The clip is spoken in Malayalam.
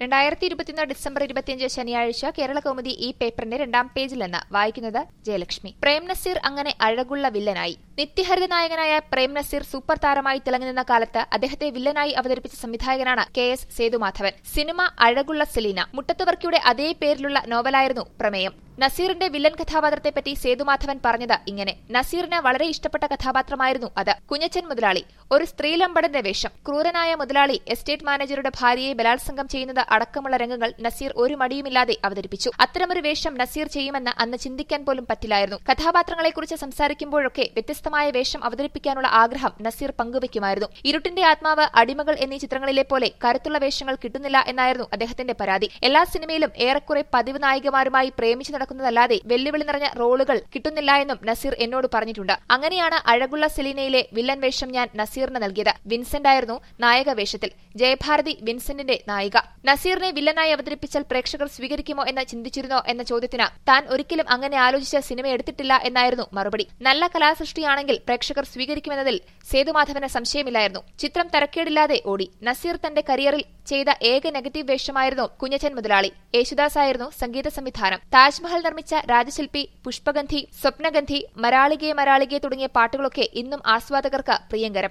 2021 ഡിസംബർ 25 ശനിയാഴ്ച കേരള കൗമുദി ഈ പേപ്പറിന്റെ 2ാം പേജിൽ നിന്ന് വായിക്കുന്നത് ജയലക്ഷ്മി. പ്രേം നസീർ അങ്ങനെ അഴകുള്ള വില്ലനായി. നിത്യഹരിത നായകനായ പ്രേം നസീർ സൂപ്പർ താരമായി തിളങ്ങി നിന്ന കാലത്ത് അദ്ദേഹത്തെ വില്ലനായി അവതരിപ്പിച്ച സംവിധായകനാണ് KS സേതുമാധവൻ. സിനിമ അഴകുള്ള സെലീന. മുട്ടത്തുവർക്കിയുടെ അതേ പേരിലുള്ള നോവലായിരുന്നു പ്രമേയം. നസീറിന്റെ വില്ലൻ കഥാപാത്രത്തെപ്പറ്റി സേതുമാധവൻ പറഞ്ഞത് ഇങ്ങനെ: നസീറിന് വളരെ ഇഷ്ടപ്പെട്ട കഥാപാത്രമായിരുന്നു അത്. കുഞ്ഞച്ചൻ മുതലാളി, ഒരു സ്ത്രീലമ്പടന്റെ വേഷം. ക്രൂരനായ മുതലാളി എസ്റ്റേറ്റ് മാനേജറുടെ ഭാര്യയെ ബലാത്സംഗം ചെയ്യുന്നത് അടക്കമുള്ള രംഗങ്ങൾ നസീർ ഒരു മടിയുമില്ലാതെ അവതരിപ്പിച്ചു. അത്തരമൊരു വേഷം നസീർ ചെയ്യുമെന്ന് അന്ന് ചിന്തിക്കാൻ പോലും പറ്റില്ലായിരുന്നു. കഥാപാത്രങ്ങളെക്കുറിച്ച് സംസാരിക്കുമ്പോഴൊക്കെ വ്യത്യസ്തമായ വേഷം അവതരിപ്പിക്കാനുള്ള ആഗ്രഹം നസീർ പങ്കുവയ്ക്കുമായിരുന്നു. ഇരുട്ടിന്റെ ആത്മാവ്, അടിമകൾ എന്നീ ചിത്രങ്ങളിലെ പോലെ കരുത്തുള്ള വേഷങ്ങൾ കിട്ടുന്നില്ല എന്നായിരുന്നു അദ്ദേഹത്തിന്റെ പരാതി. എല്ലാ സിനിമയിലും ഏറെക്കുറെ പതിവ് നായികമാരുമായി പ്രേമിച്ചു നടക്കുന്നതല്ലാതെ വെല്ലുവിളി നിറഞ്ഞ റോളുകൾ കിട്ടുന്നില്ല എന്നും നസീർ എന്നോട് പറഞ്ഞിട്ടുണ്ട്. അങ്ങനെയാണ് അഴകുള്ള സെലീനയിലെ വില്ലൻ വേഷം ഞാൻ നസീറിന് നൽകിയത്. വിൻസെന്റ് ആയിരുന്നു നായക വേഷത്തിൽ. ജയഭാരതി വിൻസെന്റിന്റെ നായിക. നസീറിനെ വില്ലനായി അവതരിപ്പിച്ചാൽ പ്രേക്ഷകർ സ്വീകരിക്കുമോ എന്ന് ചിന്തിച്ചിരുന്നോ എന്ന ചോദ്യത്തിന് താൻ ഒരിക്കലും അങ്ങനെ ആലോചിച്ച സിനിമ എടുത്തിട്ടില്ല എന്നായിരുന്നു മറുപടി. നല്ല കലാസൃഷ്ടിയാണെങ്കിൽ പ്രേക്ഷകർ സ്വീകരിക്കുമെന്നതിൽ സേതുമാധവന് സംശയമില്ലായിരുന്നു. ചിത്രം തരക്കേടില്ലാതെ ഓടി. നസീർ തന്റെ കരിയറിൽ ചെയ്ത ഏക നെഗറ്റീവ് വേഷമായിരുന്നു കുഞ്ഞച്ചൻ മുതലാളി. യേശുദാസ് ആയിരുന്നു സംഗീത സംവിധാനം. താജ്മഹൽ നിർമ്മിച്ച രാജശില്പി, പുഷ്പഗന്ധി, സ്വപ്നഗന്ധി, മരാളികെ മരാളികെ തുടങ്ങിയ പാട്ടുകളൊക്കെ ഇന്നും ആസ്വാദകർക്ക് പ്രിയങ്കരം.